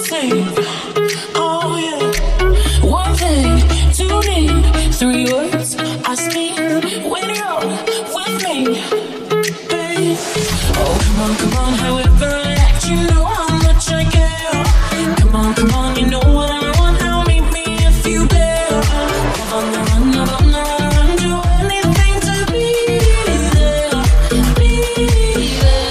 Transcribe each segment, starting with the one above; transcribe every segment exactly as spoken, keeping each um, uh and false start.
same. Oh yeah. One thing, two need, three words I speak when you're with me, babe. Oh come on, come on, however I act, you know how much I care. Come on, come on, you know what I want. Now meet me if you dare. Love on the run, love on the run, do anything to be there, be there.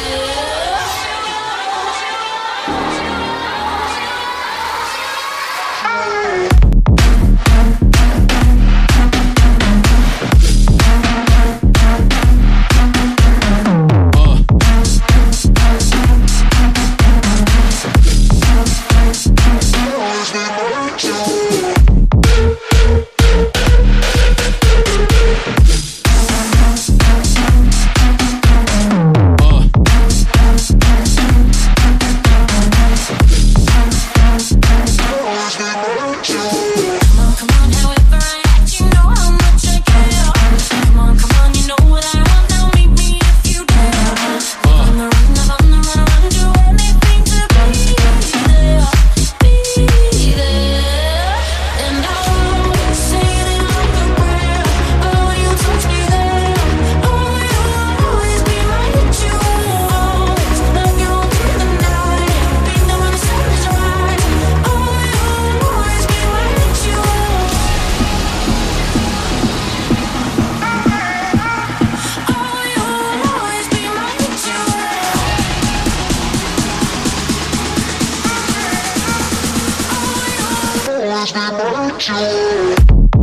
Always be my